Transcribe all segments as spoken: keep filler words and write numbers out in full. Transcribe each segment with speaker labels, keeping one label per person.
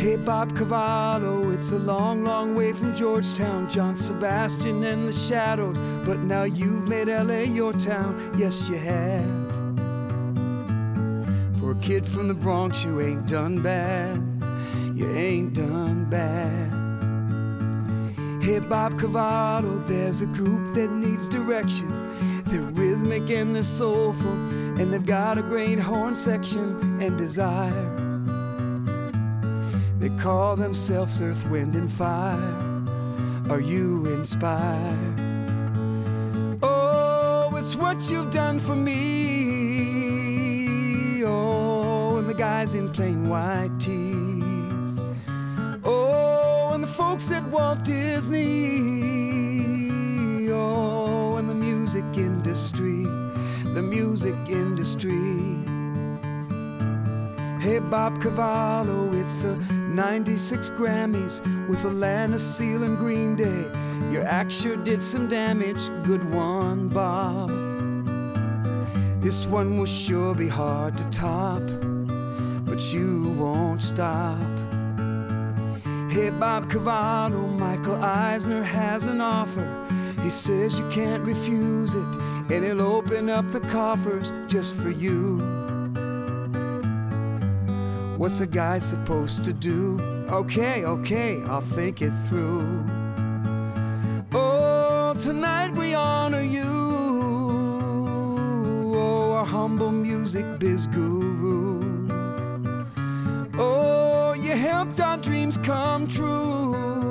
Speaker 1: Hey Bob Cavallo, it's a long, long way from Georgetown, John Sebastian and the Shadows, but now you've made L A your town, yes you have. For a kid from the Bronx, you ain't done bad, you ain't done bad. Hey Bob Cavallo, there's a group that needs direction. They're rhythmic and they're soulful, and they've got a great horn section and desire. They call themselves Earth, Wind and Fire. Are you inspired? Oh, it's what you've done for me. Oh, and the guys in plain white tees. Oh, and the folks at Walt Disney. Oh, and the music industry, the music industry. Hey Bob Cavallo, it's the ninety-six Grammys with Alanis, Seal and Green Day. Your act sure did some damage, good one, Bob. This one will sure be hard to top, but you won't stop. Hey Bob Cavallo, Michael Eisner has an offer. He says you can't refuse it, and he'll open up the coffers just for you. What's a guy supposed to do? Okay, okay, I'll think it through. Oh, tonight we honor you. Oh, our humble music biz guru. Oh, you helped our dreams come true.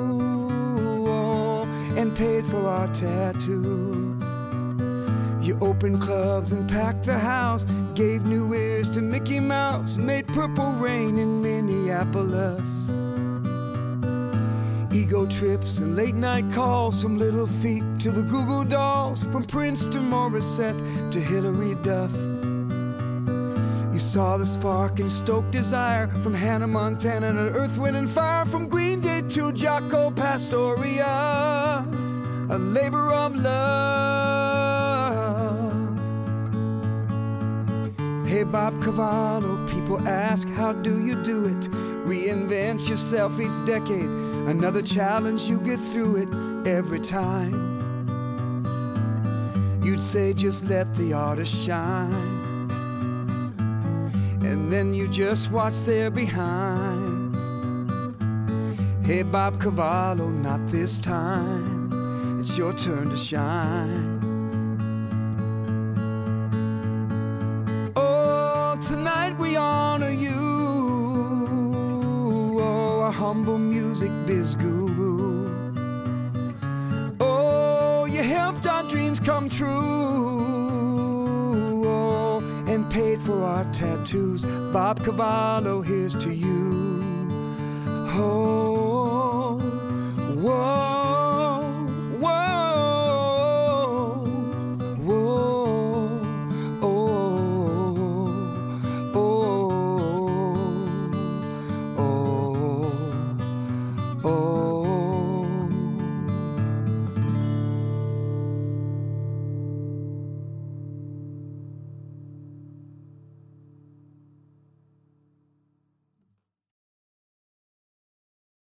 Speaker 1: Oh, and paid for our tattoos. You opened clubs and packed the house, gave new ears to Mickey Mouse, made Purple Rain in Minneapolis. Ego trips and late night calls, from Little Feat to the Goo Goo Dolls, from Prince to Morissette to Hilary Duff. You saw the spark and stoked desire, from Hannah Montana to Earth, Wind and Fire, from Green Day to Jaco Pastorius, a labor of love. Hey Bob Cavallo, people ask, how do you do it? Reinvent yourself each decade, another challenge, you get through it every time. You'd say just let the artist shine, and then you just watch their behind. Hey Bob Cavallo, not this time, it's your turn to shine. Oh, tonight we honor you. Oh, our humble music biz guru. Oh, you helped our dreams come true. Oh, and paid for our tattoos. Bob Cavallo, here's to you. Oh,